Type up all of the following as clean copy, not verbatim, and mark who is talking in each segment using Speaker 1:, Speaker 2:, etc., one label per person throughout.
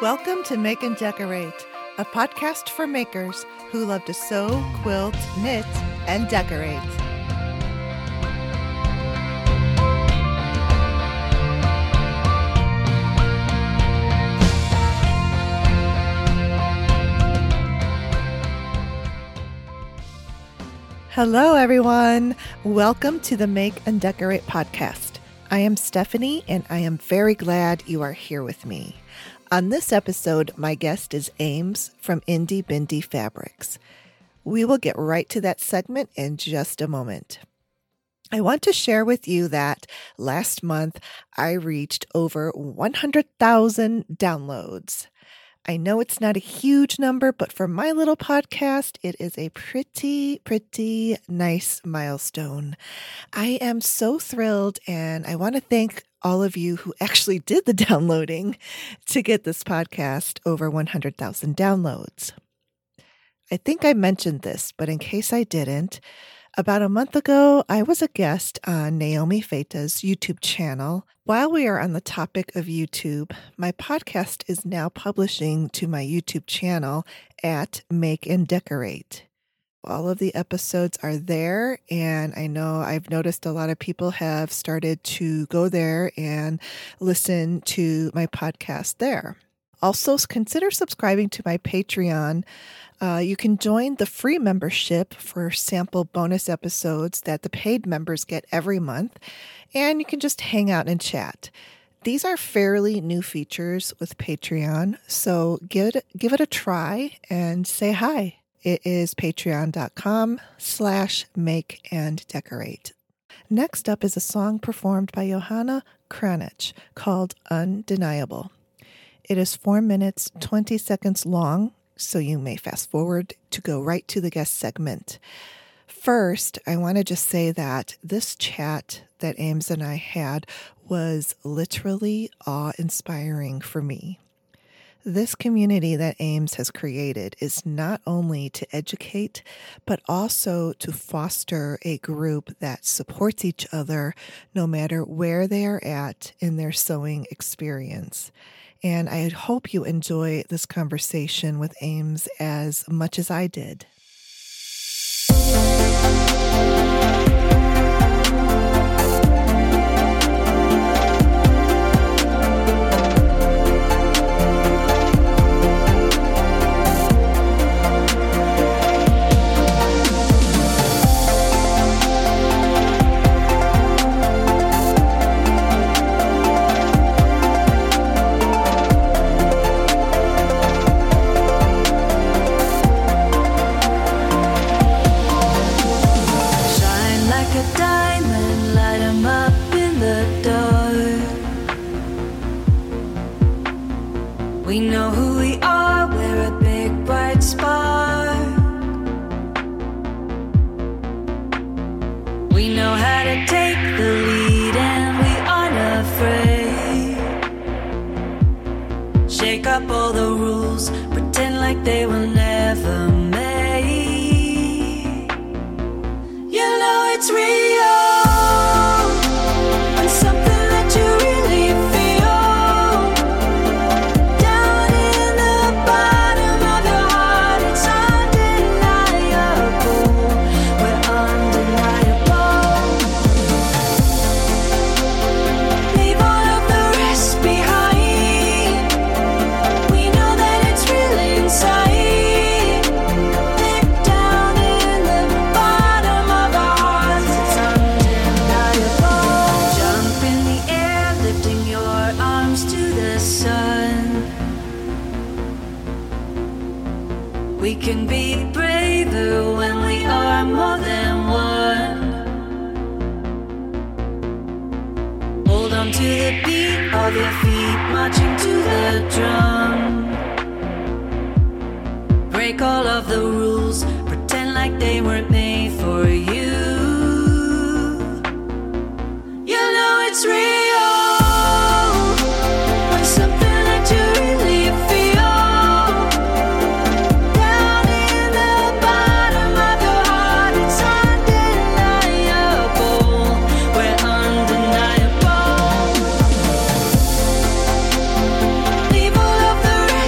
Speaker 1: Welcome to Make and Decorate, a podcast for makers who love to sew, quilt, knit, and decorate. Hello, everyone. Welcome to the Make and Decorate podcast. I am Stephanie, and I am very glad you are here with me. On this episode, my guest is Ames from Indie Bindi Fabrics. We will get right to that segment in just a moment. I want to share with you that last month I reached over 100,000 downloads. I know it's not a huge number, but for my little podcast, it is a pretty nice milestone. I am so thrilled, and I want to thank all of you who actually did the downloading to get this podcast over 100,000 downloads. I think I mentioned this, but in case I didn't, about a month ago, I was a guest on Naomi Feita's YouTube channel. While we are on the topic of YouTube, my podcast is now publishing to my YouTube channel at Make and Decorate. All of the episodes are there, and I know I've noticed a lot of people have started to go there and listen to my podcast there. Also, consider subscribing to my Patreon. You can join the free membership for sample bonus episodes that the paid members get every month, and you can just hang out and chat. These are fairly new features with Patreon, so give it a try and say hi. It is patreon.com/makeanddecorate. Next up is a song performed by Johanna Kranich called Undeniable. It is 4 minutes, 20 seconds long, so you may fast forward to go right to the guest segment. First, I want to just say that this chat that Ames and I had was literally awe-inspiring for me. This community that Ames has created is not only to educate, but also to foster a group that supports each other no matter where they are at in their sewing experience. And I hope you enjoy this conversation with Ames as much as I did.
Speaker 2: We know who we are, we're a big bright spark. We know how to take the lead and we aren't afraid. Shake up all the rules, pretend like they were never made. You know it's real. We can be braver when we are more than one. Hold on to the beat of your feet, marching to the drum. Break all of the rules, pretend like they weren't made for you. You know it's real. Leave all of the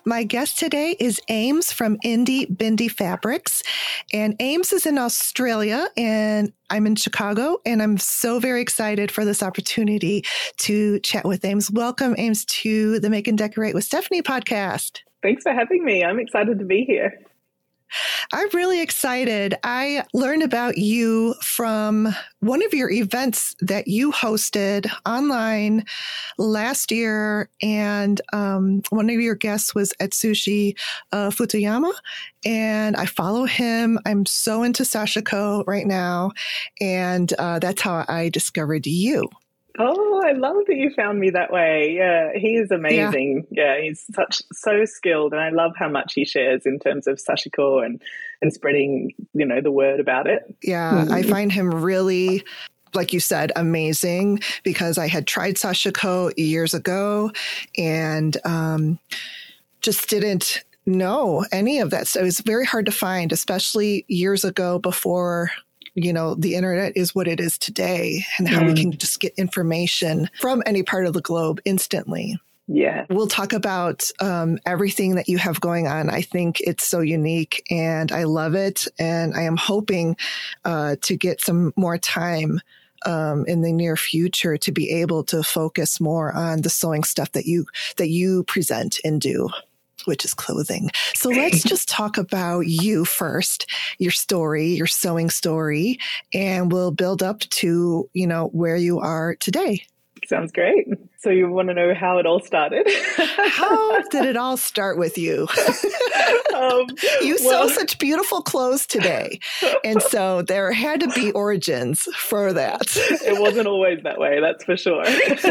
Speaker 1: My guest today is Ames from Indie Bindi Fabrics. And Ames is in Australia and I'm in Chicago. And I'm so very excited for this opportunity to chat with Ames. Welcome, Ames, to the Make and Decorate with Stephanie podcast.
Speaker 3: Thanks for having me. I'm excited to be here.
Speaker 1: I'm really excited. I learned about you from one of your events that you hosted online last year. And one of your guests was Atsushi Futuyama. And I follow him. I'm so into sashiko right now. And that's how I discovered you.
Speaker 3: Oh, I love that you found me that way. Yeah, he is amazing. Yeah, he's so skilled, and I love how much he shares in terms of sashiko and spreading, the word about it.
Speaker 1: Yeah, I find him really, like you said, amazing because I had tried sashiko years ago and just didn't know any of that. So it was very hard to find, especially years ago before the internet is what it is today and how we can just get information from any part of the globe instantly.
Speaker 3: Yeah.
Speaker 1: We'll talk about everything that you have going on. I think it's so unique and I love it. And I am hoping to get some more time in the near future to be able to focus more on the sewing stuff that you present and do, which is clothing. So let's just talk about you first, your story, your sewing story, and we'll build up to, where you are today.
Speaker 3: Sounds great. So you want to know how it all started?
Speaker 1: How did it all start with you? You sew such beautiful clothes today. And so there had to be origins for that.
Speaker 3: It wasn't always that way, that's for sure.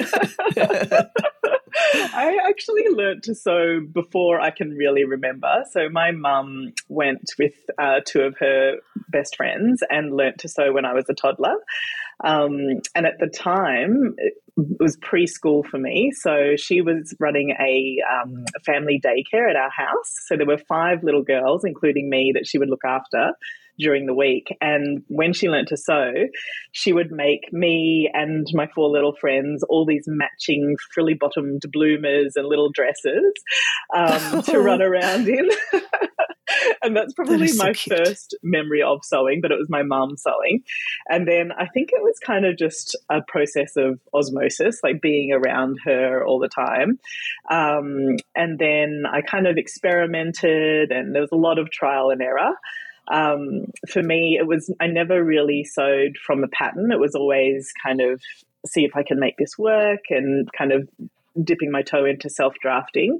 Speaker 3: I actually learned to sew before I can really remember. So my mum went with two of her best friends and learnt to sew when I was a toddler. And at the time, it was preschool for me. So she was running a family daycare at our house. So there were 5 little girls, including me, that she would look after during the week. And when she learnt to sew, she would make me and my 4 little friends all these matching frilly bottomed bloomers and little dresses to run around in. And that's probably my first memory of sewing, but it was my mum sewing. And then I think it was kind of just a process of osmosis, like being around her all the time. And then I kind of experimented and there was a lot of trial and error. For me, I never really sewed from a pattern. It was always kind of see if I can make this work and kind of dipping my toe into self-drafting.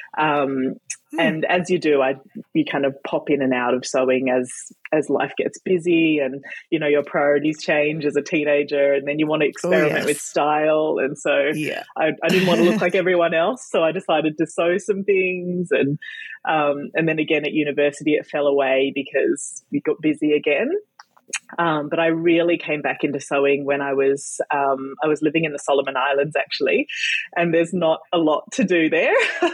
Speaker 3: And as you do, you kind of pop in and out of sewing as life gets busy and, your priorities change as a teenager and then you want to experiment with style. And so I didn't want to look like everyone else. So I decided to sew some things. And then again at university, it fell away because we got busy again. But I really came back into sewing when I was living in the Solomon Islands, actually, and there's not a lot to do there.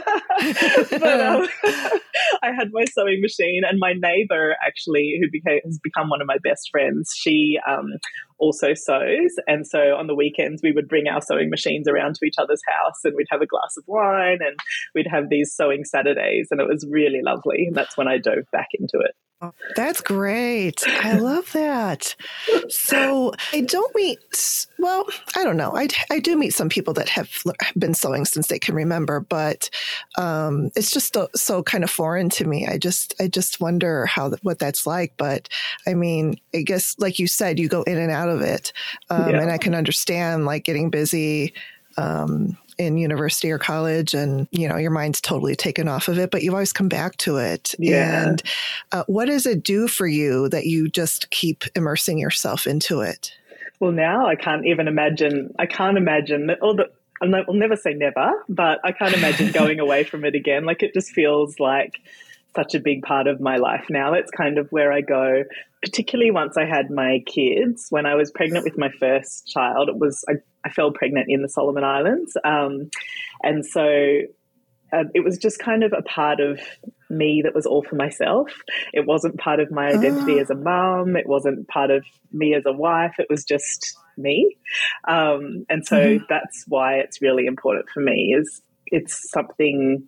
Speaker 3: But I had my sewing machine, and my neighbour, actually, who has become one of my best friends, she also sews, and so on the weekends we would bring our sewing machines around to each other's house, and we'd have a glass of wine, and we'd have these sewing Saturdays, and it was really lovely. And that's when I dove back into it.
Speaker 1: That's great. I love that. So I don't know. I do meet some people that have been sewing since they can remember, but it's just so kind of foreign to me. I just wonder what that's like. But I mean, I guess like you said, you go in and out of it. And I can understand like getting busy in university or college and, your mind's totally taken off of it, but you always come back to it.
Speaker 3: Yeah.
Speaker 1: And what does it do for you that you just keep immersing yourself into it?
Speaker 3: Well, now I can't imagine that, I'll never say never, but I can't imagine going away from it again. Like it just feels like such a big part of my life now. It's kind of where I go, particularly once I had my kids. When I was pregnant with my first child, I fell pregnant in the Solomon Islands. And so it was just kind of a part of me that was all for myself. It wasn't part of my identity as a mum. It wasn't part of me as a wife. It was just me. And so that's why it's really important for me is it's something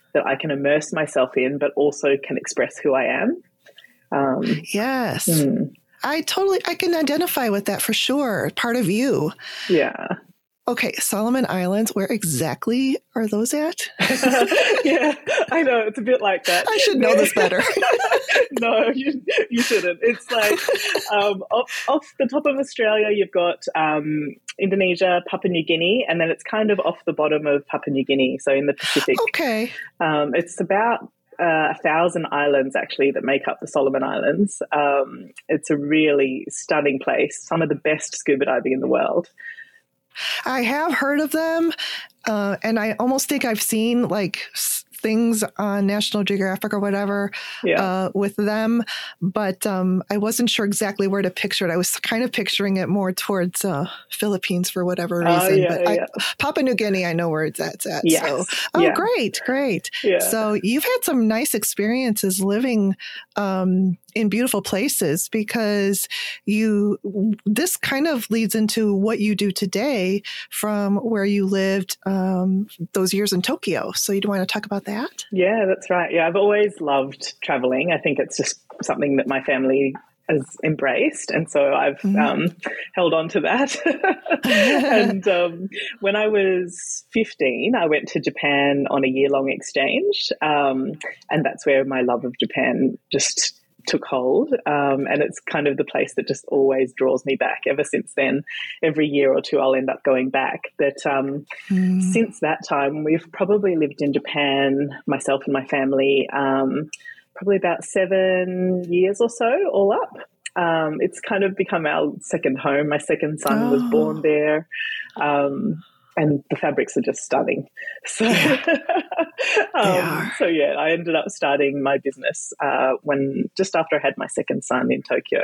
Speaker 3: that I can immerse myself in, but also can express who I am.
Speaker 1: Yes. I can identify with that for sure. Part of you.
Speaker 3: Yeah.
Speaker 1: Okay, Solomon Islands, where exactly are those at?
Speaker 3: Yeah, I know. It's a bit like that.
Speaker 1: I should know this better.
Speaker 3: No, you shouldn't. It's like off the top of Australia, you've got Indonesia, Papua New Guinea, and then it's kind of off the bottom of Papua New Guinea, so in the Pacific.
Speaker 1: Okay.
Speaker 3: It's about 1,000 islands actually that make up the Solomon Islands. It's a really stunning place, some of the best scuba diving in the world.
Speaker 1: I have heard of them, and I almost think I've seen like things on National Geographic or whatever with them, but I wasn't sure exactly where to picture it. I was kind of picturing it more towards Philippines for whatever reason. Papua New Guinea, I know where it's at.
Speaker 3: Yes.
Speaker 1: So, great. Yeah. So you've had some nice experiences living in beautiful places, because this kind of leads into what you do today from where you lived those years in Tokyo. So you want to talk about that? Yeah,
Speaker 3: that's right. Yeah, I've always loved traveling. I think it's just something that my family has embraced, and so I've held on to that. And when I was 15, I went to Japan on a year-long exchange, and that's where my love of Japan just took hold, and it's kind of the place that just always draws me back. Ever since then, every year or two I'll end up going back. But since that time, we've probably lived in Japan, myself and my family, probably about 7 years or so, all up. It's kind of become our second home. My second son was born there. And the fabrics are just stunning. So, I ended up starting my business just after I had my second son in Tokyo.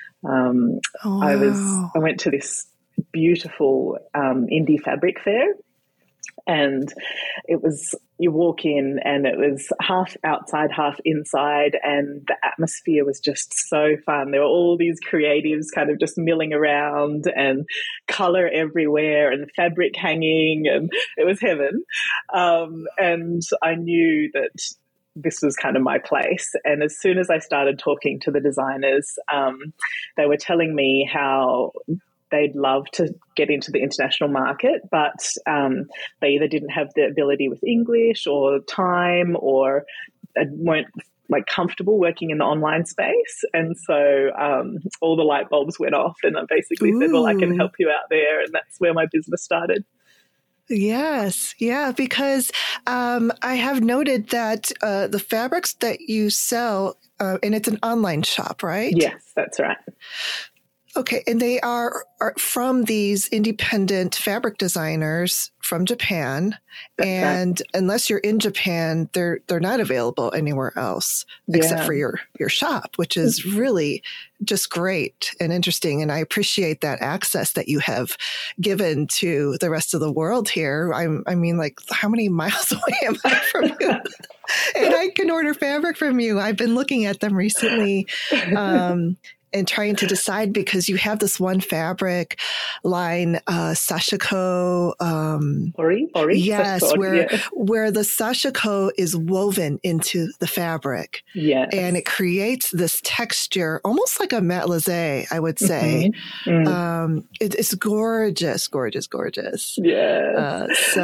Speaker 3: I went to this beautiful indie fabric fair, and it was, you walk in and it was half outside, half inside, and the atmosphere was just so fun. There were all these creatives kind of just milling around, and color everywhere and fabric hanging, and it was heaven. And I knew that this was kind of my place. And as soon as I started talking to the designers, they were telling me how they'd love to get into the international market, but they either didn't have the ability with English or time, or weren't like comfortable working in the online space. And so all the light bulbs went off, and I basically said, well, I can help you out there. And that's where my business started.
Speaker 1: Yes. Yeah. Because I have noted that the fabrics that you sell, and it's an online shop, right?
Speaker 3: Yes, that's right.
Speaker 1: Okay, and they are from these independent fabric designers from Japan, and unless you're in Japan, they're not available anywhere else except for your shop, which is really just great and interesting. And I appreciate that access that you have given to the rest of the world here. I mean, like, how many miles away am I from you? And I can order fabric from you. I've been looking at them recently. And trying to decide, because you have this one fabric line, Sashiko.
Speaker 3: Ori?
Speaker 1: Yes, where the Sashiko is woven into the fabric.
Speaker 3: Yes.
Speaker 1: And it creates this texture, almost like a matelassé, I would say. It's gorgeous.
Speaker 3: Yeah.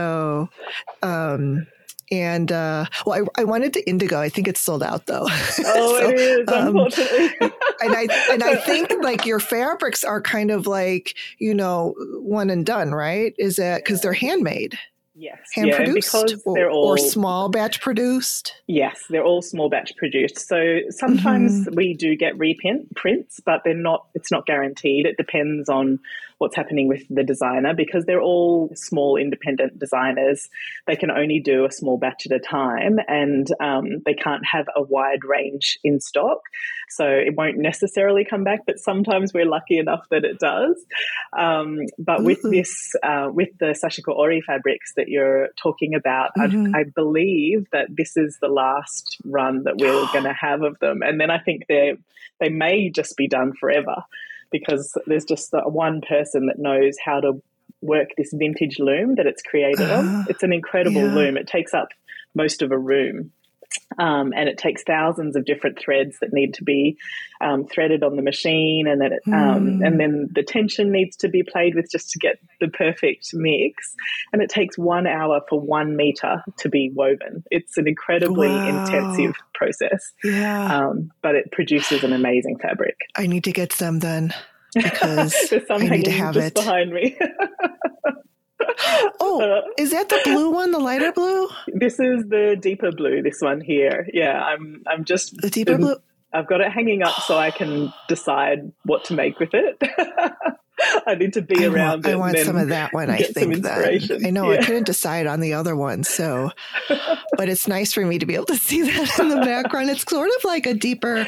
Speaker 1: And I wanted to indigo. I think it's sold out though.
Speaker 3: Oh, it is, unfortunately.
Speaker 1: and I think like your fabrics are kind of like, one and done, right? Is that because they're handmade?
Speaker 3: Yes.
Speaker 1: Hand produced,
Speaker 3: because they're all
Speaker 1: or small batch produced?
Speaker 3: Yes, they're all small batch produced. So sometimes we do get reprints, but it's not guaranteed. It depends on what's happening with the designer, because they're all small independent designers. They can only do a small batch at a time, and they can't have a wide range in stock. So it won't necessarily come back, but sometimes we're lucky enough that it does. But with this, with the Sashiko Ori fabrics that you're talking about, I believe that this is the last run that we're going to have of them. And then I think they may just be done forever, because there's just one person that knows how to work this vintage loom that it's created on. It's an incredible loom. It takes up most of a room. And it takes thousands of different threads that need to be threaded on the machine, and then the tension needs to be played with just to get the perfect mix. And it takes 1 hour for 1 meter to be woven. It's an incredibly intensive process, but it produces an amazing fabric.
Speaker 1: I need to get some then, because
Speaker 3: there's some
Speaker 1: I need to have
Speaker 3: just
Speaker 1: it
Speaker 3: behind me.
Speaker 1: Oh, is that the blue one, the lighter blue?
Speaker 3: This is the deeper blue, this one here. Yeah, I'm just...
Speaker 1: The deeper blue?
Speaker 3: I've got it hanging up so I can decide what to make with it. I need to be around it.
Speaker 1: I want some of that one, I think. Then. I know, I couldn't decide on the other one, so... But it's nice for me to be able to see that in the background. It's sort of like a deeper...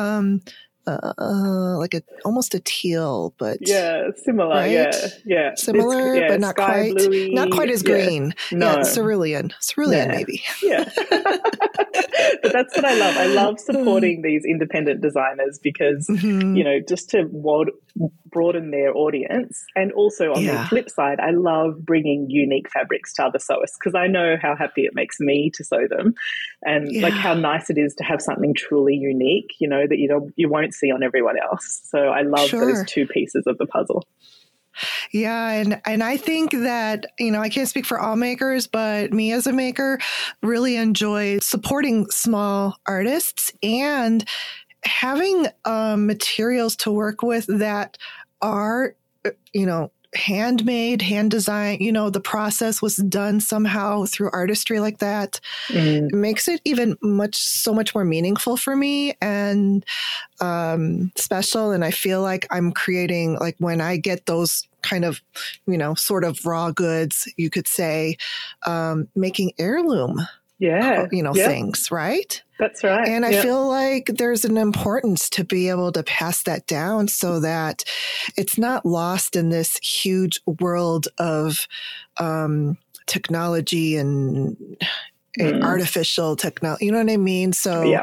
Speaker 1: almost a teal, but
Speaker 3: similar,
Speaker 1: right? Similar, but not quite,
Speaker 3: bluey,
Speaker 1: not quite as green.
Speaker 3: No,
Speaker 1: cerulean, maybe.
Speaker 3: Yeah, but that's what I love. I love supporting these independent designers because just to broaden their audience, and also on the flip side, I love bringing unique fabrics to other sewists because I know how happy it makes me to sew them, and like how nice it is to have something truly unique, that you won't see on everyone else. So I love those two pieces of the puzzle.
Speaker 1: Yeah. And I think that, I can't speak for all makers, but me as a maker really enjoy supporting small artists and having materials to work with that are, handmade, hand designed, the process was done somehow through artistry like that. It makes it even so much more meaningful for me and special. And I feel like I'm creating, like when I get those kind of, sort of raw goods, you could say, making heirloom things, right?
Speaker 3: That's right.
Speaker 1: And I feel like there's an importance to be able to pass that down so that it's not lost in this huge world of technology and artificial technology. You know what I mean? So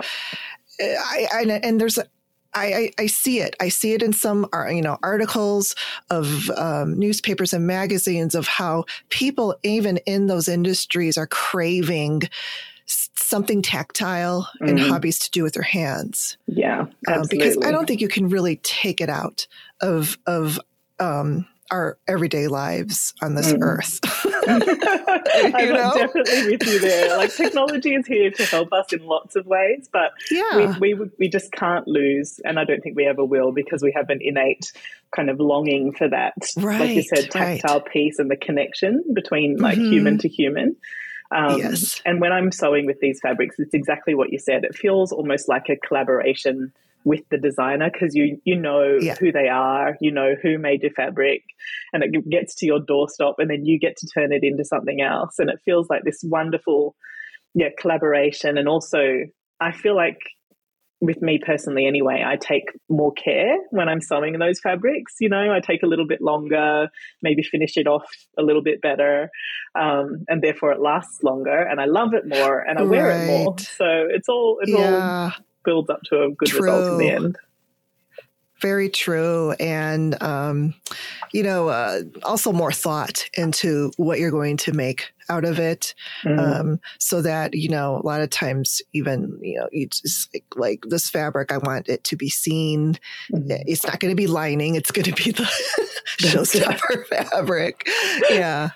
Speaker 1: I see it. I see it in some, articles of newspapers and magazines of how people, even in those industries, are craving something tactile and hobbies to do with their hands.
Speaker 3: Yeah, absolutely.
Speaker 1: Because I don't think you can really take it out of our everyday lives on this earth.
Speaker 3: I'm definitely with you there. Like, technology is here to help us in lots of ways, but we just can't lose, and I don't think we ever will, because we have an innate kind of longing for that, like you said, tactile piece and the connection between like human to human. And when I'm sewing with these fabrics, it's exactly what you said. It feels almost like a collaboration with the designer because you know who they are, who made your fabric, and it gets to your doorstep and then you get to turn it into something else. And it feels like this wonderful collaboration. And also I feel like, with me personally anyway, I take more care when I'm sewing those fabrics. I take a little bit longer, maybe finish it off a little bit better, and therefore it lasts longer and I love it more and I wear it more. So it all builds up to a good result in the end.
Speaker 1: Very true. And, also more thought into what you're going to make out of it. So that, a lot of times even, you just like this fabric, I want it to be seen. It's not going to be lining. It's going to be the showstopper fabric. Yeah.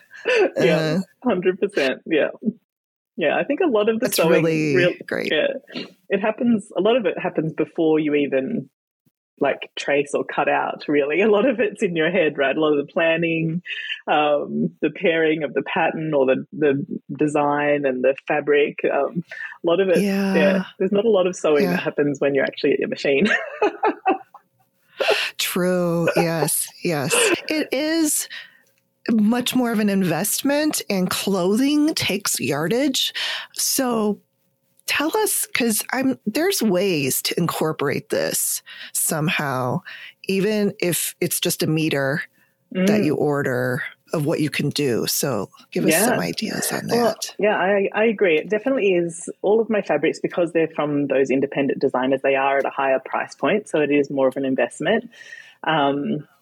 Speaker 3: 100%. Yeah. Yeah. I think a lot of the sewing
Speaker 1: really great.
Speaker 3: Yeah. A lot of it happens before you even like trace or cut out, really. A lot of it's in your head, right? A lot of the planning, the pairing of the pattern or the design and the fabric. A lot of it, there's not a lot of sewing that happens when you're actually at your machine.
Speaker 1: True. Yes. It is much more of an investment, and clothing takes yardage. So tell us, because there's ways to incorporate this somehow, even if it's just a meter that you order of what you can do. So give us some ideas on that.
Speaker 3: Well, I agree. It definitely is. All of my fabrics, because they're from those independent designers, they are at a higher price point. So it is more of an investment.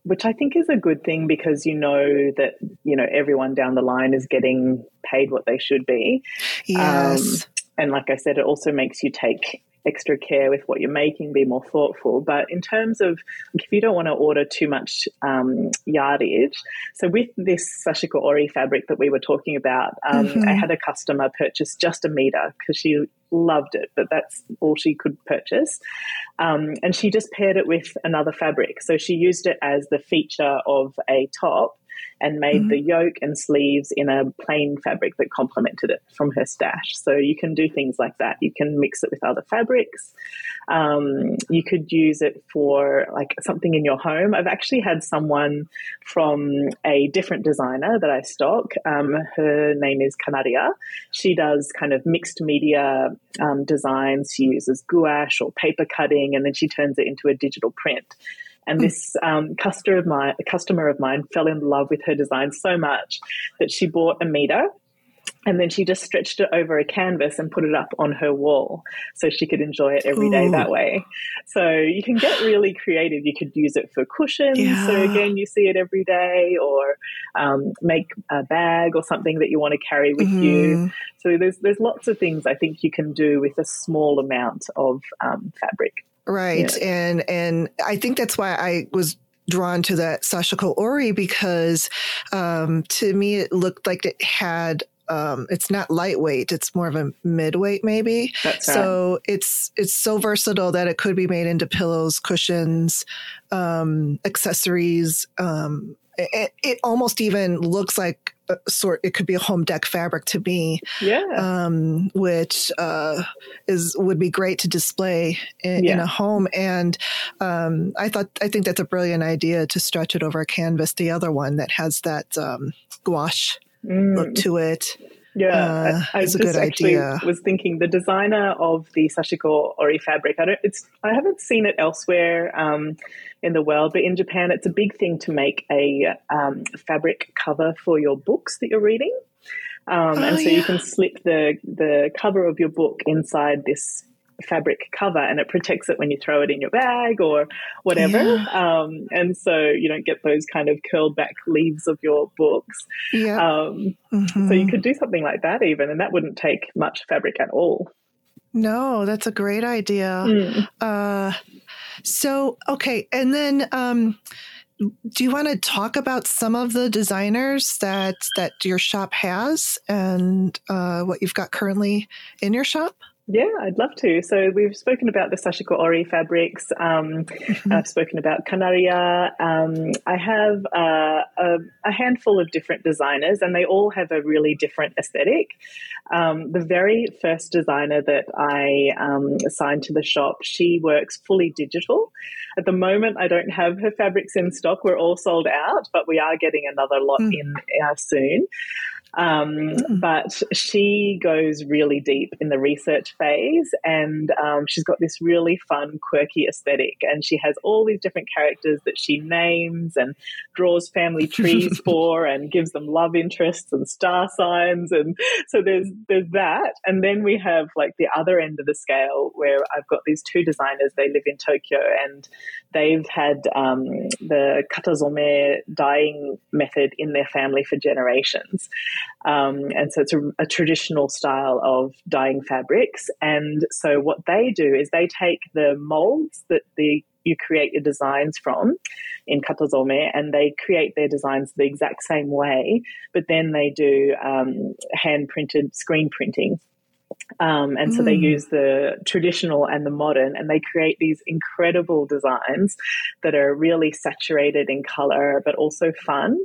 Speaker 3: which I think is a good thing because you know that, everyone down the line is getting paid what they should be.
Speaker 1: Yes.
Speaker 3: And like I said, it also makes you take extra care with what you're making, be more thoughtful. But in terms of if you don't want to order too much yardage, so with this Sashiko Ori fabric that we were talking about, I had a customer purchase just a meter because she loved it, but that's all she could purchase. And she just paired it with another fabric. So she used it as the feature of a top and made the yoke and sleeves in a plain fabric that complemented it from her stash. So you can do things like that. You can mix it with other fabrics. You could use it for like something in your home. I've actually had someone from a different designer that I stock. Her name is Canaria. She does kind of mixed media designs. She uses gouache or paper cutting, and then she turns it into a digital print. And this customer of mine fell in love with her design so much that she bought a meter and then she just stretched it over a canvas and put it up on her wall so she could enjoy it every day that way. So you can get really creative. You could use it for cushions. Yeah. So again, you see it every day, or make a bag or something that you want to carry with you. So there's lots of things I think you can do with a small amount of fabric.
Speaker 1: Right. Yeah. And I think that's why I was drawn to that Sashiko Ori because to me it looked like it had it's not lightweight, it's more of a midweight maybe.
Speaker 3: That's right.
Speaker 1: So it's so versatile that it could be made into pillows, cushions, accessories. It almost even looks like it could be a home deck fabric to me.
Speaker 3: Yeah.
Speaker 1: Which would be great to display in a home. And I think that's a brilliant idea to stretch it over a canvas. The other one that has that gouache look to it.
Speaker 3: Yeah, I
Speaker 1: it's a
Speaker 3: just
Speaker 1: good
Speaker 3: actually
Speaker 1: idea.
Speaker 3: Was thinking the designer of the Sashiko Ori fabric. I haven't seen it elsewhere in the world, but in Japan, it's a big thing to make a fabric cover for your books that you're reading, so you can slip the cover of your book inside this fabric cover, and it protects it when you throw it in your bag or whatever. Yeah. And so you don't get those kind of curled back leaves of your books. Yeah. So you could do something like that even, and that wouldn't take much fabric at all.
Speaker 1: No, that's a great idea. So, okay. And then, do you want to talk about some of the designers that your shop has and what you've got currently in your shop?
Speaker 3: Yeah, I'd love to. So we've spoken about the Sashiko Ori fabrics. I've spoken about Canaria. I have a handful of different designers, and they all have a really different aesthetic. The very first designer that I assigned to the shop, she works fully digital. At the moment, I don't have her fabrics in stock. We're all sold out, but we are getting another lot in soon. But she goes really deep in the research phase, and she's got this really fun, quirky aesthetic, and she has all these different characters that she names and draws family trees for and gives them love interests and star signs. And so there's that. And then we have like the other end of the scale where I've got these two designers. They live in Tokyo, and they've had the katazome dyeing method in their family for generations. And so it's a traditional style of dyeing fabrics. And so what they do is they take the molds that you create your designs from in katazome, and they create their designs the exact same way, but then they do hand-printed screen printing. And so they use the traditional and the modern, and they create these incredible designs that are really saturated in color, but also fun.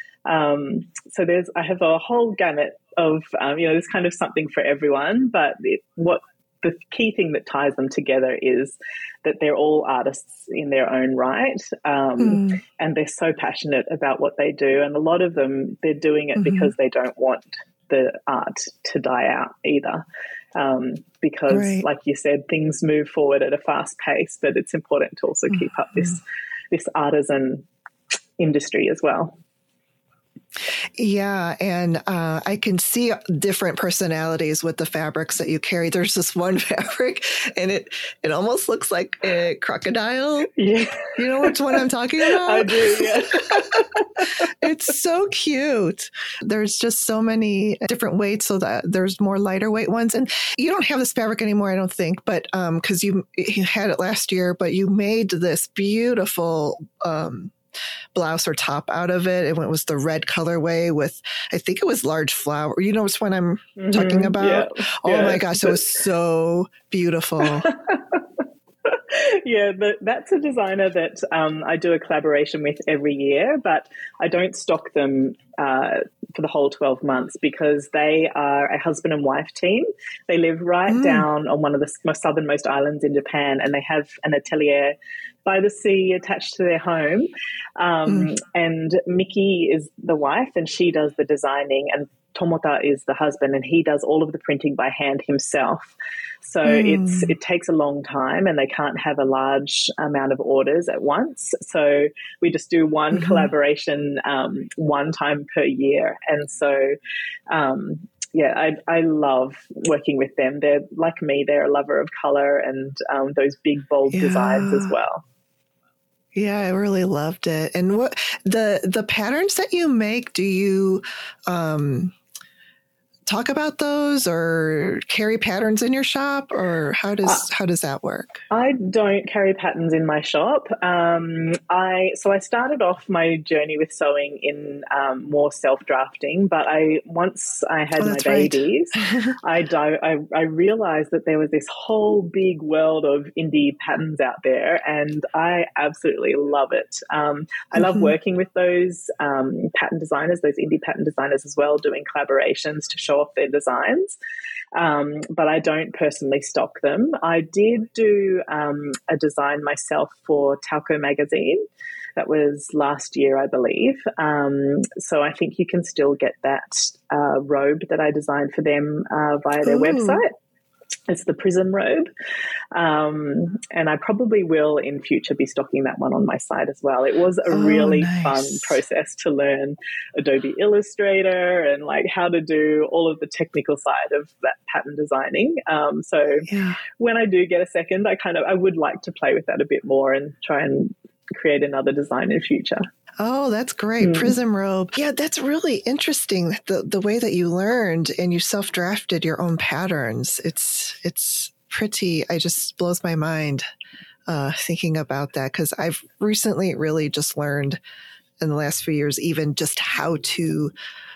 Speaker 3: So I have a whole gamut of, there's kind of something for everyone, but what the key thing that ties them together is that they're all artists in their own right. And they're so passionate about what they do. And a lot of them, they're doing it because they don't want the art to die out either. Because like you said, things move forward at a fast pace, but it's important to also keep up this artisan industry as well.
Speaker 1: Yeah, and I can see different personalities with the fabrics that you carry. There's this one fabric, and it almost looks like a crocodile.
Speaker 3: Yeah,
Speaker 1: You know which one I'm talking about?
Speaker 3: I do. Yeah.
Speaker 1: It's so cute. There's just so many different weights, so that there's more lighter weight ones. And you don't have this fabric anymore, I don't think, but because you had it last year, but you made this beautiful blouse or top out of it. It was the red colorway with, I think it was large flower. You know which one I'm talking about?
Speaker 3: Yeah.
Speaker 1: Oh my gosh, it was so beautiful.
Speaker 3: Yeah, that's a designer that I do a collaboration with every year, but I don't stock them for the whole 12 months because they are a husband and wife team. They live right down on one of the most southernmost islands in Japan, and they have an atelier by the sea attached to their home. And Miki is the wife, and she does the designing, and Tomota is the husband, and he does all of the printing by hand himself. So it takes a long time, and they can't have a large amount of orders at once. So we just do one collaboration one time per year. And so, I love working with them. They're like me, they're a lover of color and those big, bold designs as well.
Speaker 1: Yeah, I really loved it. And what the patterns that you make, do you talk about those or carry patterns in your shop, or how does that work? I
Speaker 3: don't carry patterns in my shop. I started off my journey with sewing in more self-drafting, but once I had my babies, I realized that there was this whole big world of indie patterns out there, and I absolutely love it. I love working with those pattern designers, those indie pattern designers as well, doing collaborations to show off their designs, but I don't personally stock them. I did do a design myself for Talco magazine. That was last year, I believe. So I think you can still get that robe that I designed for them via their website. It's the Prism robe. And I probably will in future be stocking that one on my site as well. It was a really fun process to learn Adobe Illustrator and like how to do all of the technical side of that pattern designing. When I do get a second, I would like to play with that a bit more and try and create another design in future.
Speaker 1: Oh, that's great. Prism robe. Yeah, that's really interesting. The way that you learned and you self-drafted your own patterns. It's pretty, it just blows my mind thinking about that, because I've recently really just learned in the last few years even just how to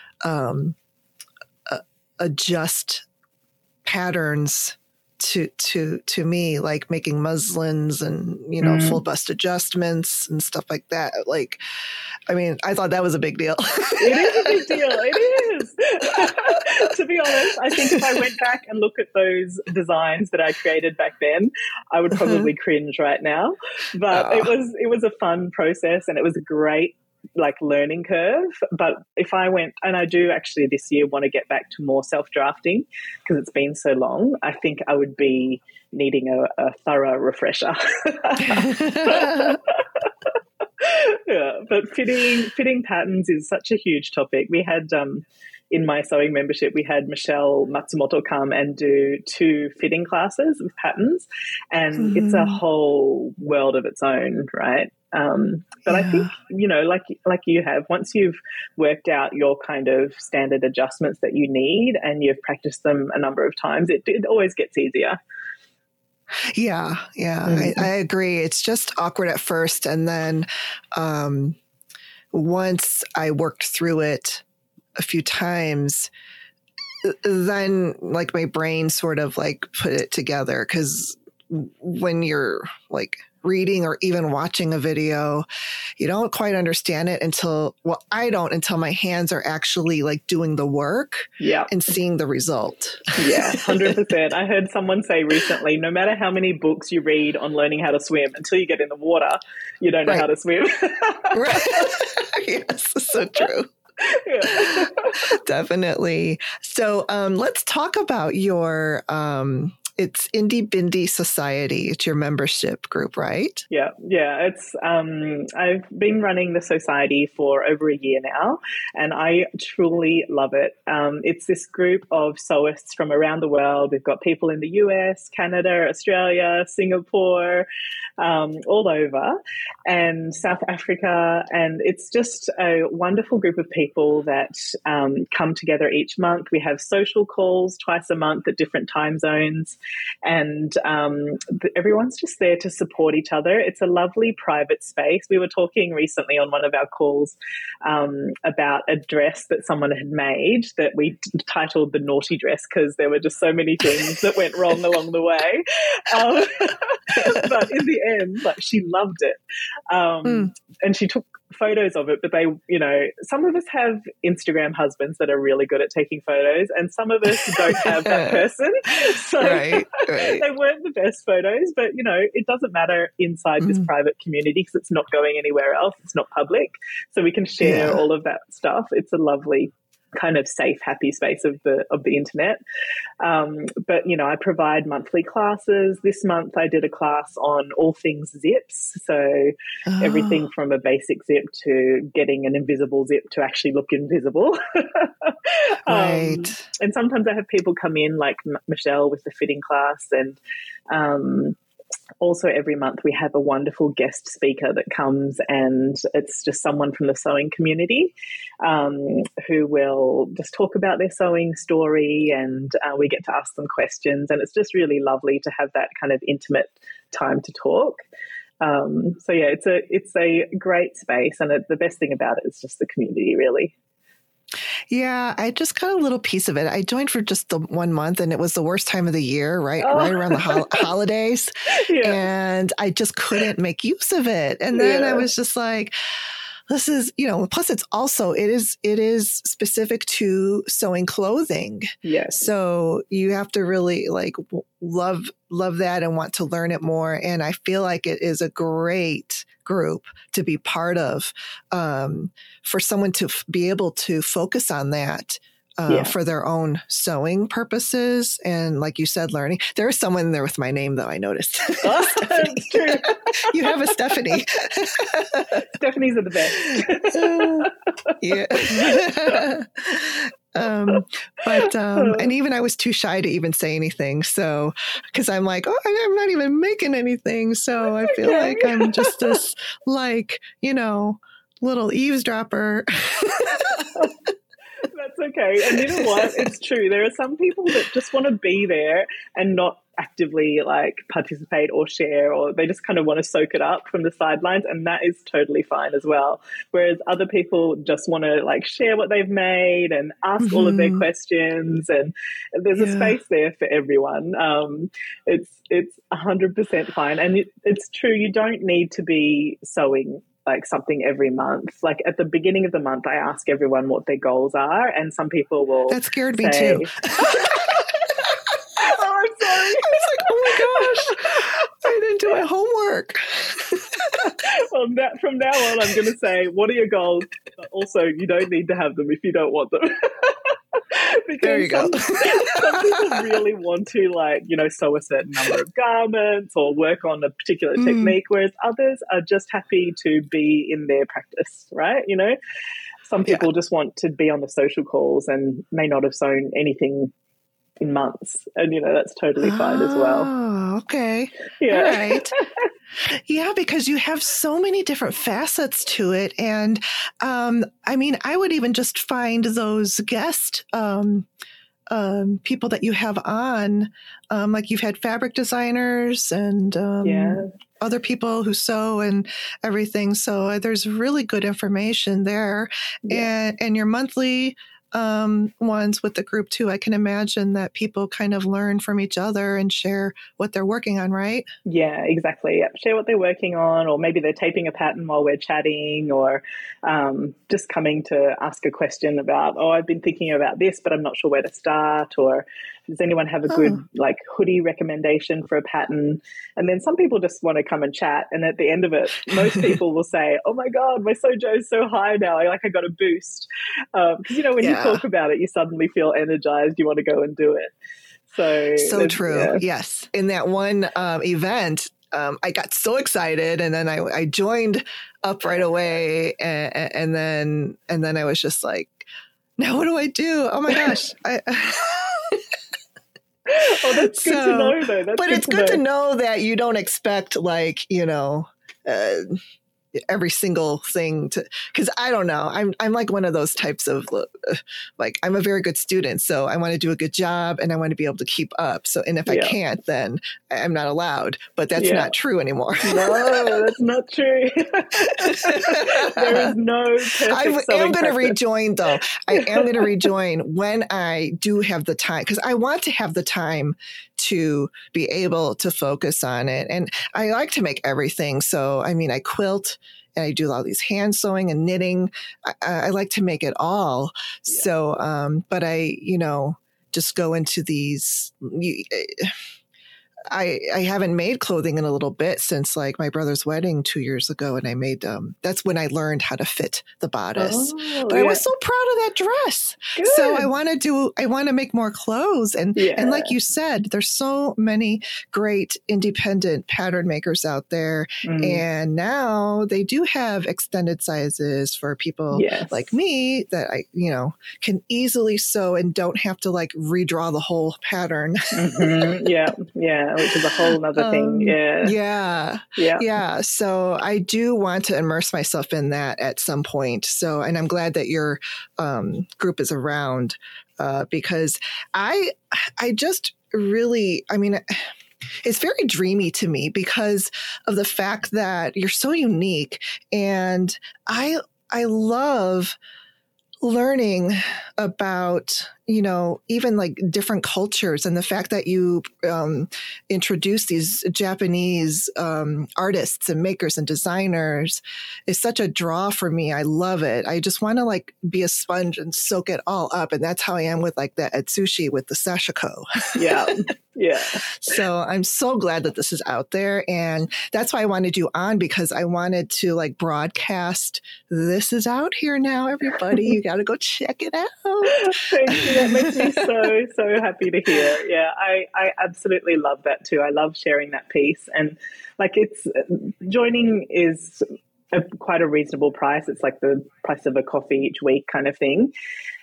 Speaker 1: adjust patterns to me, like making muslins and, full bust adjustments and stuff like that. Like, I mean, I thought that was a big deal.
Speaker 3: It is a big deal. It is. To be honest, I think if I went back and look at those designs that I created back then, I would probably cringe right now. But it was a fun process, and it was a great learning curve. But if I went, and I do actually this year want to get back to more self-drafting because it's been so long, I think I would be needing a thorough refresher. Yeah, but fitting patterns is such a huge topic. We had in my sewing membership, we had Michelle Matsumoto come and do 2 fitting classes with patterns, and it's a whole world of its own, right? But I think, like you have, once you've worked out your kind of standard adjustments that you need and you've practiced them a number of times, it always gets easier.
Speaker 1: Yeah. I agree. It's just awkward at first. And then once I worked through it a few times, then my brain sort of put it together. Because when you're reading or even watching a video, you don't quite understand it until my hands are actually doing the work and seeing the result.
Speaker 3: Yeah, 100%. I heard someone say recently, no matter how many books you read on learning how to swim, until you get in the water, you don't know how to swim.
Speaker 1: Right. Yes, so true. Yeah. Definitely. So let's talk about your it's Indie Bindi Society. It's your membership group, right?
Speaker 3: Yeah. It's I've been running the society for over a year now, and I truly love it. It's this group of sewists from around the world. We've got people in the US, Canada, Australia, Singapore, all over, and South Africa. And it's just a wonderful group of people that come together each month. We have social calls twice a month at different time zones, and everyone's just there to support each other. It's a lovely private space. We were talking recently on one of our calls about a dress that someone had made that we titled the naughty dress because there were just so many things that went wrong along the way. But in the end, like, she loved it. And she took photos of it, but they, some of us have Instagram husbands that are really good at taking photos, and some of us don't have that person. So
Speaker 1: right.
Speaker 3: they weren't the best photos, but it doesn't matter inside this private community because it's not going anywhere else. It's not public. So we can share all of that stuff. It's a lovely kind of safe, happy space of the internet. But I provide monthly classes. This month I did a class on all things zips. So everything from a basic zip to getting an invisible zip to actually look invisible.
Speaker 1: Right.
Speaker 3: And sometimes I have people come in like Michelle with the fitting class, and also every month we have a wonderful guest speaker that comes, and it's just someone from the sewing community who will just talk about their sewing story, and we get to ask them questions, and it's just really lovely to have that kind of intimate time to talk. So yeah, it's a great space, and the best thing about it is just the community, really.
Speaker 1: Yeah, I just got a little piece of it. I joined for just the 1 month, and it was the worst time of the year, right around the holidays. Yeah. And I just couldn't make use of it. And then I was just like, this is, plus it is specific to sewing clothing.
Speaker 3: Yes.
Speaker 1: So you have to really love that and want to learn it more. And I feel like it is a great group to be part of, for someone to be able to focus on that for their own sewing purposes. And like you said, learning. There is someone there with my name, though, I noticed.
Speaker 3: That's true.
Speaker 1: You have a Stephanie.
Speaker 3: Stephanies are the best.
Speaker 1: Yeah. And even I was too shy to even say anything. So, because I'm like, I'm not even making anything. So I feel like I'm just this, little eavesdropper.
Speaker 3: That's okay. And you know what? It's true. There are some people that just want to be there and not actively participate or share, or they just kind of want to soak it up from the sidelines, and that is totally fine as well. Whereas other people just want to share what they've made and ask all of their questions, and there's a space there for everyone. It's 100% fine, and it's true. You don't need to be sewing something every month. At the beginning of the month, I ask everyone what their goals are, and some people will. That
Speaker 1: scared me too.
Speaker 3: Oh, I'm sorry.
Speaker 1: I was like, oh my gosh, I didn't do my homework.
Speaker 3: Well, from now on, I'm going to say, what are your goals? But also, you don't need to have them if you don't want them. Because
Speaker 1: there you go.
Speaker 3: Some people really want to sew a certain number of garments or work on a particular technique, whereas others are just happy to be in their practice, right? Some people just want to be on the social calls and may not have sewn anything in months, and that's totally fine as well.
Speaker 1: Oh, okay.
Speaker 3: Yeah.
Speaker 1: All right. Yeah, because you have so many different facets to it. And I would even just find those guest people that you have on, you've had fabric designers and other people who sew and everything. So there's really good information there. Yeah. And your monthly ones with the group too. I can imagine that people kind of learn from each other and share what they're working on, right?
Speaker 3: Yeah, exactly. Yep. Share what they're working on, or maybe they're taping a pattern while we're chatting, or just coming to ask a question about, I've been thinking about this, but I'm not sure where to start, or does anyone have a good hoodie recommendation for a pattern? And then some people just want to come and chat, and at the end of it, most people will say, oh my God, my Sojo is so high now, I got a boost. Because when you talk about it, you suddenly feel energized, you want to go and do it.
Speaker 1: So true. Yes. In that one event, I got so excited, and then I joined up right away, and then I was just like, now what do I do? Oh my gosh.
Speaker 3: Oh, that's good to know, though.
Speaker 1: But it's good to know that you don't expect, like, every single thing because I don't know. I'm like one of those types of, like, I'm a very good student. So I want to do a good job and I want to be able to keep up. So, and if I can't, then I'm not allowed, but that's not true anymore.
Speaker 3: No, that's not true. There is no perfect
Speaker 1: I am
Speaker 3: sewing
Speaker 1: going to
Speaker 3: practice.
Speaker 1: rejoin, though. I am going to rejoin when I do have the time, because I want to have the time to be able to focus on it. And I like to make everything. So, I mean, I quilt and I do all these hand sewing and knitting. I like to make it all. Yeah. So, but I, just go into these. I haven't made clothing in a little bit since, like, my brother's wedding 2 years ago. And I made, that's when I learned how to fit the bodice. But I was so proud of that dress. Good. So I want to make more clothes. And like you said, there's so many great independent pattern makers out there. And now they do have extended sizes for people like me that I, can easily sew and don't have to, like, redraw the whole pattern.
Speaker 3: Yeah, which is a whole other thing.
Speaker 1: Yeah. So I do want to immerse myself in that at some point. So, and I'm glad that your group is around because I just really, I mean, it's very dreamy to me because of the fact that you're so unique, and I love learning about, even like different cultures, and the fact that you introduce these Japanese artists and makers and designers is such a draw for me. I love it. I just want to, like, be a sponge and soak it all up. And that's how I am with, like, the Etsushi with the sashiko. Yeah. So I'm so glad that this is out there. And that's why I wanted you on, because I wanted to, like, broadcast, this is out here now, everybody. You got to go check it out.
Speaker 3: Thank you. That makes me so happy to hear. Yeah, I absolutely love that too. I love sharing that piece. And, like, it's joining is quite a reasonable price. It's like the price of a coffee each week kind of thing.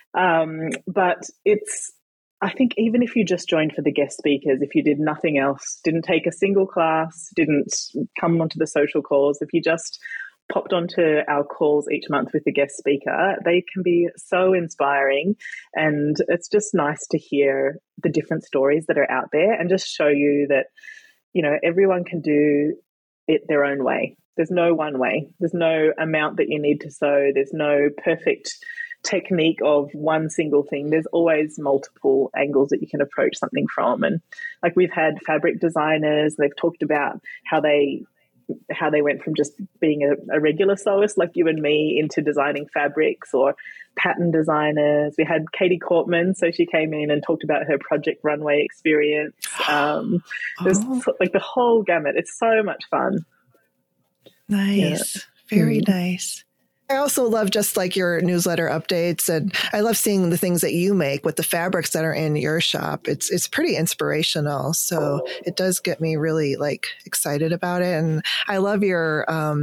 Speaker 3: But I think even if you just joined for the guest speakers, if you did nothing else, didn't take a single class, didn't come onto the social calls, if you just popped onto our calls each month with the guest speaker, they can be so inspiring. And it's just nice to hear the different stories that are out there and just show you that, everyone can do it their own way. There's no one way. There's no amount that you need to sew. There's no perfect technique of one single thing. There's always multiple angles that you can approach something from. And, like, we've had fabric designers, they've talked about how they went from just being a regular sewist like you and me into designing fabrics, or pattern designers. We had Katie Cortman, so she came in and talked about her Project Runway experience. There's like the whole gamut. It's so much fun.
Speaker 1: Nice. Very nice. I also love just, like, your newsletter updates, and I love seeing the things that you make with the fabrics that are in your shop. It's pretty inspirational. So it does get me really, like, excited about it. And I love your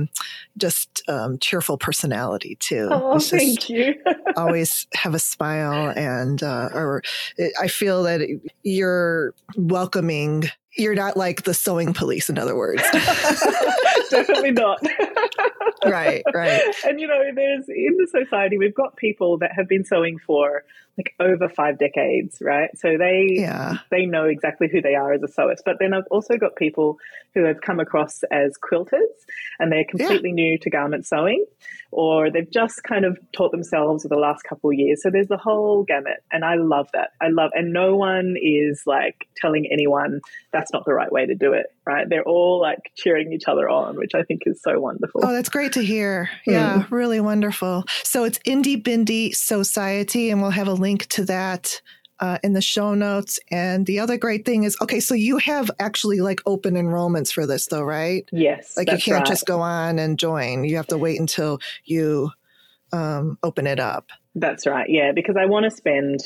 Speaker 1: cheerful personality too.
Speaker 3: Oh, thank you.
Speaker 1: Always have a smile, and I feel that you're welcoming. You're not like the sewing police, in other words.
Speaker 3: Definitely not.
Speaker 1: Right.
Speaker 3: And, there's, in the society, we've got people that have been sewing for, like, over 5 decades, right? So they know exactly who they are as a sewist. But then I've also got people who have come across as quilters, and they're completely new to garment sewing, or they've just kind of taught themselves over the last couple of years. So there's the whole gamut, and I love that. And no one is, like, telling anyone that's not the right way to do it, right? They're all, like, cheering each other on, which I think is so wonderful.
Speaker 1: Oh, that's great to hear. Yeah, really wonderful. So it's Indie Bindi Society, and we'll have a link to that in the show notes. And the other great thing is, okay, so you have actually, like, open enrollments for this, though, right?
Speaker 3: Yes.
Speaker 1: Like, you can't just go on and join. You have to wait until you open it up.
Speaker 3: That's right. Yeah, because I want to spend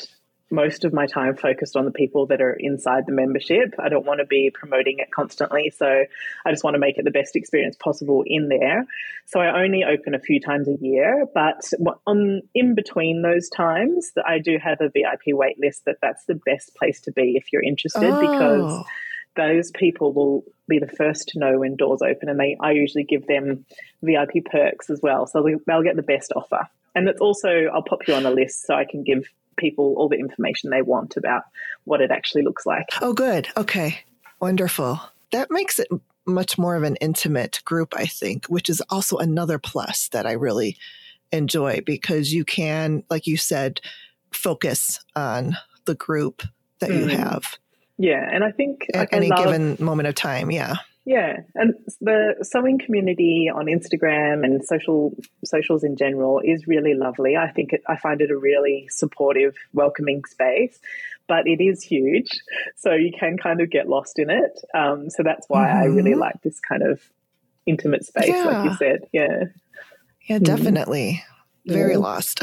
Speaker 3: most of my time focused on the people that are inside the membership. I don't want to be promoting it constantly. So I just want to make it the best experience possible in there. So I only open a few times a year, but in between those times, I do have a VIP wait list that's the best place to be if you're interested, because those people will be the first to know when doors open, and I usually give them VIP perks as well. So they'll get the best offer. And it's also, I'll pop you on a list so I can give people all the information they want about what it actually looks like.
Speaker 1: Oh, good. Okay. Wonderful. That makes it much more of an intimate group, I think, which is also another plus that I really enjoy, because you can, like you said, focus on the group that you have.
Speaker 3: Yeah. And I think
Speaker 1: at any given moment of time. Yeah.
Speaker 3: Yeah. And the sewing community on Instagram and socials in general is really lovely. I find it a really supportive, welcoming space, but it is huge. So you can kind of get lost in it. So that's why I really like this kind of intimate space, like you said. Yeah.
Speaker 1: Yeah, definitely. Very lost.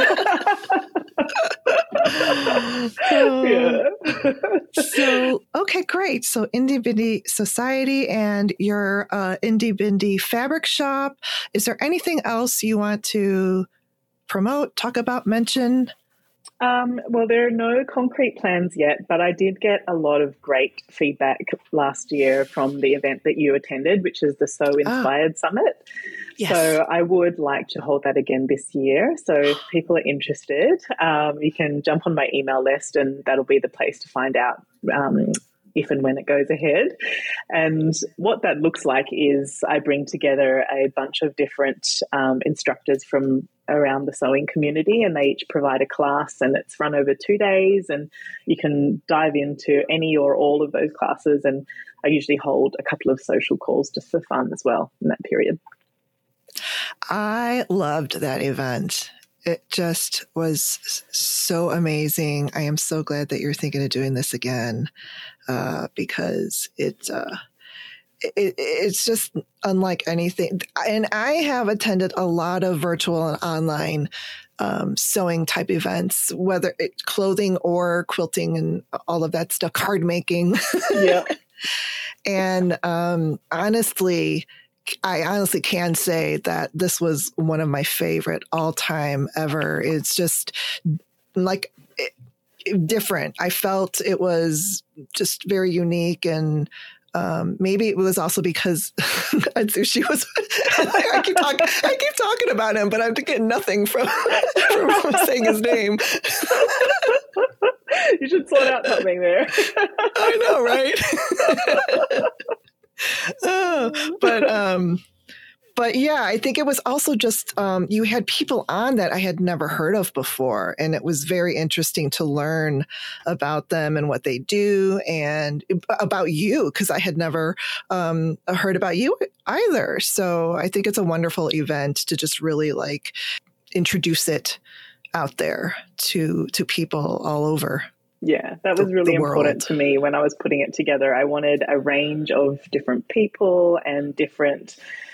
Speaker 1: So, okay, great. So Indie Bindi Society and your Indie Bindi fabric shop. Is there anything else you want to promote, talk about, mention?
Speaker 3: Well, there are no concrete plans yet, but I did get a lot of great feedback last year from the event that you attended, which is the Sew Inspired Summit. Yes. So I would like to hold that again this year. So if people are interested, you can jump on my email list, and that'll be the place to find out if and when it goes ahead. And what that looks like is I bring together a bunch of different instructors from around the sewing community, and they each provide a class, and it's run over 2 days, and you can dive into any or all of those classes. And I usually hold a couple of social calls just for fun as well in that period.
Speaker 1: I loved that event. It just was so amazing. I am so glad that you're thinking of doing this again, because it's just unlike anything. And I have attended a lot of virtual and online sewing type events, whether it's clothing or quilting and all of that stuff, card making.
Speaker 3: Yeah.
Speaker 1: And I honestly can say that this was one of my favorite all-time ever. It's just like different. I felt it was just very unique, and maybe it was also because Atsushi was. I keep talking about him, but I'm getting nothing from saying his name.
Speaker 3: You should sort out something there.
Speaker 1: I know, right? But yeah, I think it was also just you had people on that I had never heard of before, and it was very interesting to learn about them and what they do and about you, because I had never heard about you either. So I think it's a wonderful event to just really like introduce it out there to people all over.
Speaker 3: Yeah, that was really important to me when I was putting it together. I wanted a range of different people and different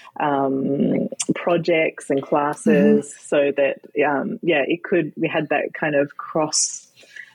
Speaker 3: projects and classes, so that we had that kind of cross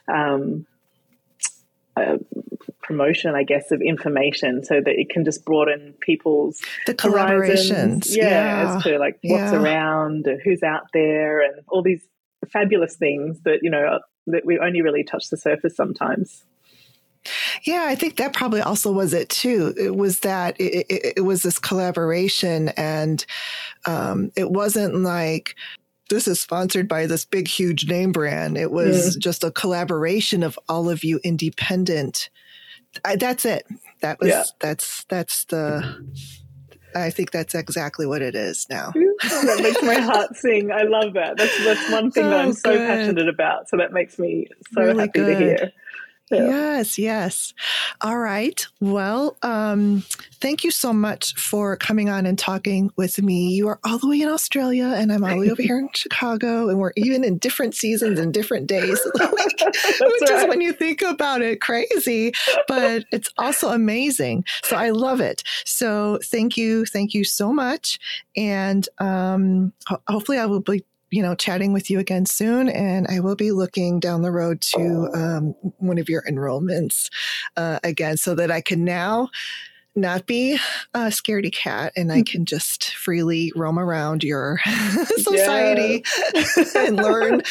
Speaker 3: promotion, I guess, of information, so that it can just broaden people's
Speaker 1: collaborations.
Speaker 3: As to like what's around, who's out there, and all these fabulous things that that we only really touch the surface sometimes.
Speaker 1: Yeah, I think that probably also was it too. It was that it was this collaboration, and it wasn't like this is sponsored by this big, huge name brand. It was just a collaboration of all of you independent. That's it. That was that's the. I think that's exactly what it is now.
Speaker 3: That makes my heart sing. I love that. That's one thing that I'm so passionate about. So that makes me so really happy to hear. Yeah.
Speaker 1: Yes. All right. Well, thank you so much for coming on and talking with me. You are all the way in Australia, and I'm all the way over here in Chicago, and we're even in different seasons and different days. Which is, when you think about it, crazy, but it's also amazing. So I love it. So thank you so much, and hopefully I will be chatting with you again soon. And I will be looking down the road to one of your enrollments again, so that I can now not be a scaredy cat and I can just freely roam around your society and learn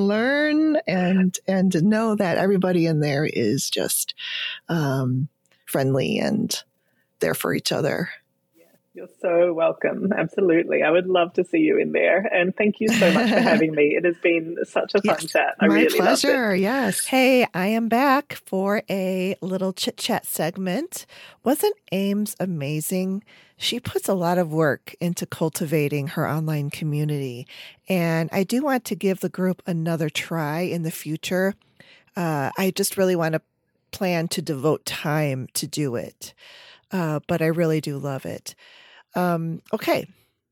Speaker 1: and know that everybody in there is just friendly and there for each other.
Speaker 3: You're so welcome. Absolutely. I would love to see you in there. And thank you so much for having me. It has been such a fun chat. I really loved it.
Speaker 1: My pleasure. Yes. Hey, I am back for a little chit chat segment. Wasn't Ames amazing? She puts a lot of work into cultivating her online community. And I do want to give the group another try in the future. I just really want to plan to devote time to do it. But I really do love it. Okay.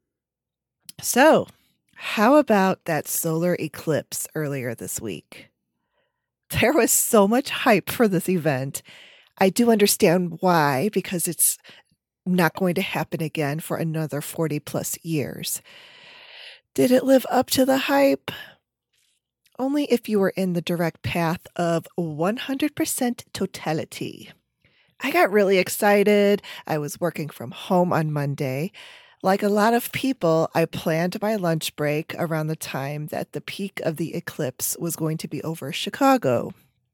Speaker 1: So how about that solar eclipse earlier this week? There was so much hype for this event. I do understand why, because it's not going to happen again for another 40 plus years. Did it live up to the hype? Only if you were in the direct path of 100% totality. I got really excited. I was working from home on Monday. Like a lot of people, I planned my lunch break around the time that the peak of the eclipse was going to be over Chicago.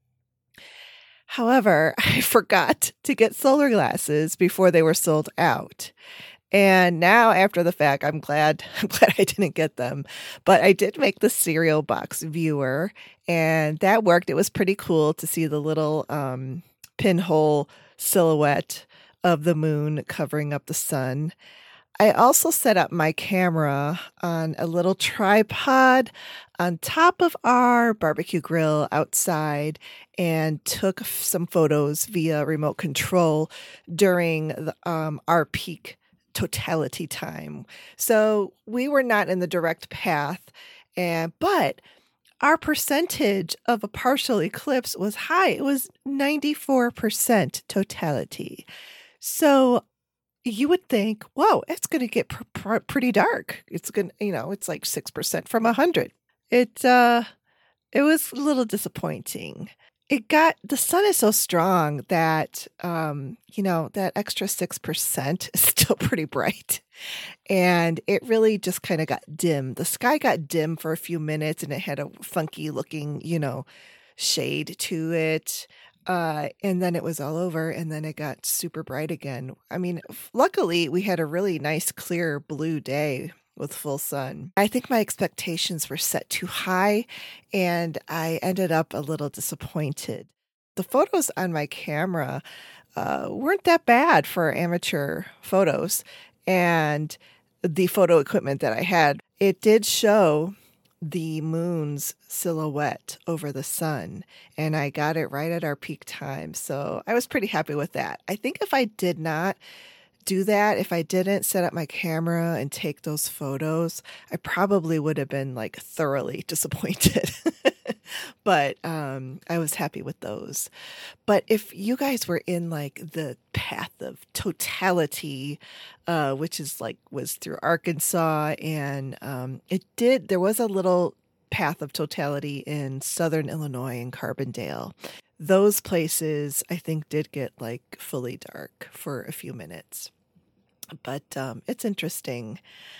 Speaker 1: However, I forgot to get solar glasses before they were sold out. And now, after the fact, I'm glad I didn't get them. But I did make the cereal box viewer, and that worked. It was pretty cool to see the little pinhole silhouette of the moon covering up the sun. I also set up my camera on a little tripod on top of our barbecue grill outside and took some photos via remote control during our peak totality time. So we were not in the direct path, but our percentage of a partial eclipse was high. It was 94% totality. So you would think, whoa, it's going to get pretty dark. It's going to, it's like 6% from 100. It was a little disappointing. The sun is so strong that, that extra 6% is still pretty bright. And it really just kind of got dim. The sky got dim for a few minutes and it had a funky looking, shade to it. And then it was all over and then it got super bright again. I mean, luckily we had a really nice, clear blue day with full sun. I think my expectations were set too high and I ended up a little disappointed. The photos on my camera weren't that bad for amateur photos, and the photo equipment that I had, it did show the moon's silhouette over the sun, and I got it right at our peak time. So I was pretty happy with that. I think if I did not do that, if I didn't set up my camera and take those photos, I probably would have been like thoroughly disappointed. But I was happy with those. But if you guys were in like the path of totality, which is was through Arkansas, and there was a little path of totality in Southern Illinois and Carbondale. Those places, I think, did get fully dark for a few minutes. But it's interesting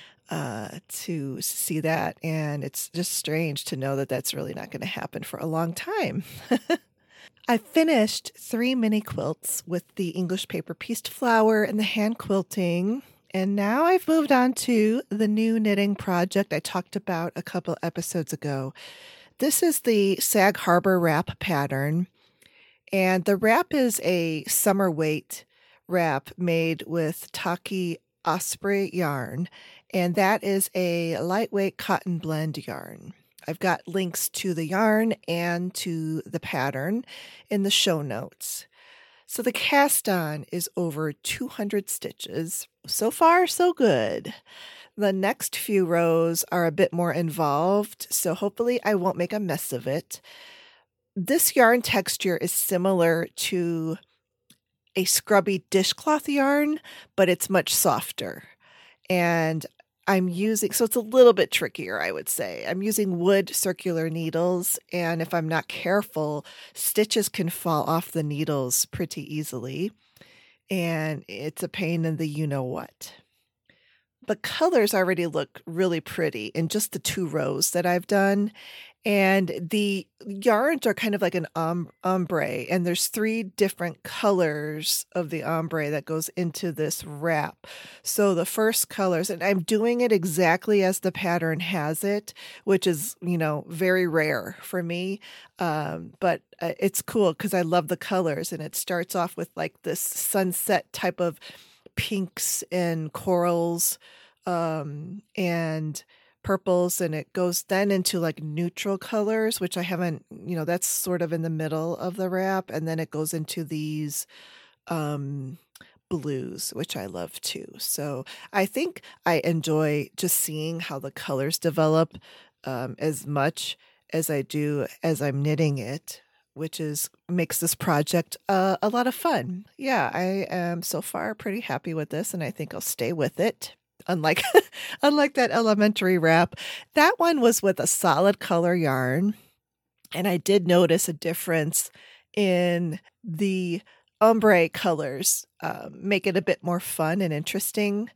Speaker 1: to see that. And it's just strange to know that that's really not going to happen for a long time. I finished 3 mini quilts with the English paper pieced flower and the hand quilting. And now I've moved on to the new knitting project I talked about a couple episodes ago. This is the Sag Harbor wrap pattern. And the wrap is a summer weight wrap made with Taki Osprey yarn. And that is a lightweight cotton blend yarn. I've got links to the yarn and to the pattern in the show notes. So the cast on is over 200 stitches. So far, so good. The next few rows are a bit more involved, so hopefully I won't make a mess of it. This yarn texture is similar to a scrubby dishcloth yarn, but it's much softer. And I'm using, so it's a little bit trickier, I would say. I'm using wood circular needles, and if I'm not careful, stitches can fall off the needles pretty easily, and it's a pain in the you-know-what. The colors already look really pretty in just the 2 rows that I've done. And the yarns are kind of like an ombre, and there's 3 different colors of the ombre that goes into this wrap. So the first colors, and I'm doing it exactly as the pattern has it, which is, very rare for me. But it's cool because I love the colors, and it starts off with like this sunset type of pinks and corals, and purples, and it goes then into like neutral colors, which I haven't, that's sort of in the middle of the wrap. And then it goes into these blues, which I love too. So I think I enjoy just seeing how the colors develop as much as I do as I'm knitting it, which makes this project a lot of fun. Yeah, I am so far pretty happy with this, and I think I'll stay with it. Unlike that elementary wrap, that one was with a solid color yarn, and I did notice a difference in the ombre colors, make it a bit more fun and interesting.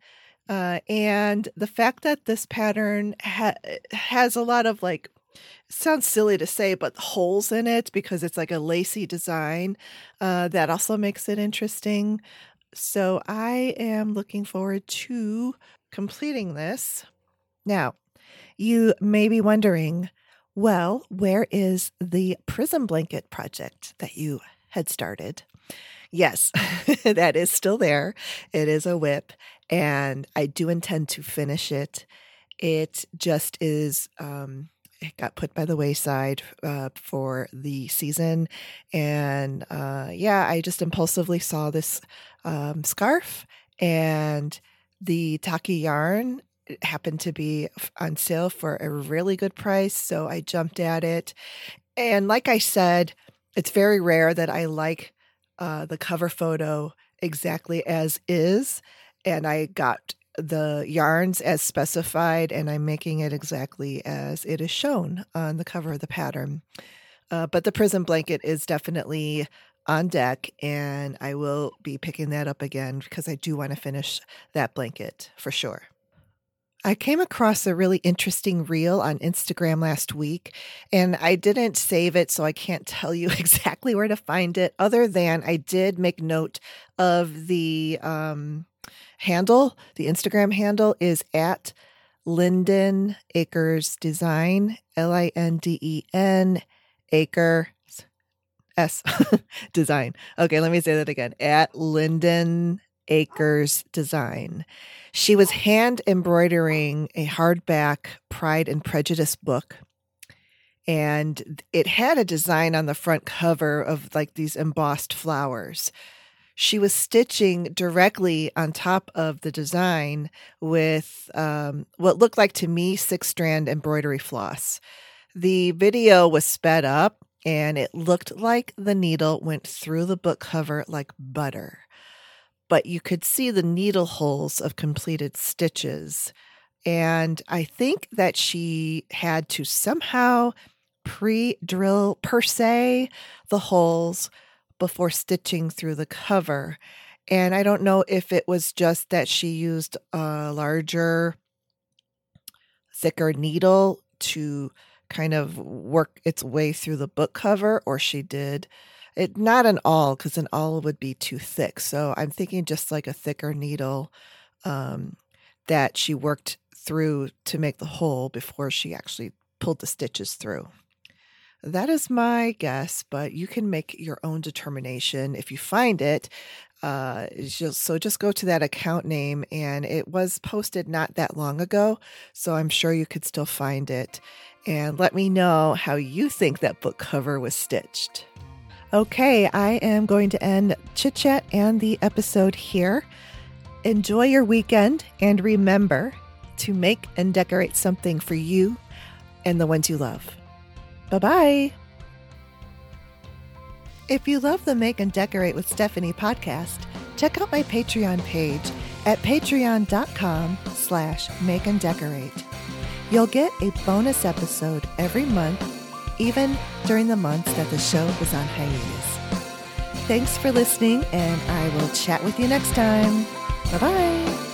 Speaker 1: And the fact that this pattern has a lot of sounds silly to say, but holes in it because it's like a lacy design, that also makes it interesting. So I am looking forward to completing this. Now, you may be wondering, well, where is the prism blanket project that you had started? Yes, that is still there. It is a WIP, and I do intend to finish it. It just is, it got put by the wayside for the season. And I just impulsively saw this scarf, and the Taki yarn happened to be on sale for a really good price. So I jumped at it. And like I said, it's very rare that I like the cover photo exactly as is. And I got the yarns as specified, and I'm making it exactly as it is shown on the cover of the pattern. But the prism blanket is definitely on deck, and I will be picking that up again because I do want to finish that blanket for sure. I came across a really interesting reel on Instagram last week, and I didn't save it, so I can't tell you exactly where to find it, other than I did make note of the handle. The Instagram handle is at Linden Acres Design, Linden Acre S Design. Okay, let me say that again. At Linden Acres Design. She was hand embroidering a hardback Pride and Prejudice book, and it had a design on the front cover of these embossed flowers. She was stitching directly on top of the design with what looked like to me 6-strand embroidery floss. The video was sped up, and it looked like the needle went through the book cover like butter. But you could see the needle holes of completed stitches. And I think that she had to somehow pre-drill, per se, the holes before stitching through the cover. And I don't know if it was just that she used a larger, thicker needle to kind of work its way through the book cover, or she did it not an awl, because an awl would be too thick. So I'm thinking just like a thicker needle that she worked through to make the hole before she actually pulled the stitches through. That is my guess, but you can make your own determination if you find it. So just go to that account name, and it was posted not that long ago, so I'm sure you could still find it. And let me know how you think that book cover was stitched. Okay, I am going to end Chit Chat and the episode here. Enjoy your weekend, and remember to make and decorate something for you and the ones you love. Bye-bye. If you love the Make and Decorate with Stephanie podcast, check out my Patreon page at patreon.com/makeanddecorate. You'll get a bonus episode every month, even during the months that the show is on hiatus. Thanks for listening, and I will chat with you next time. Bye-bye.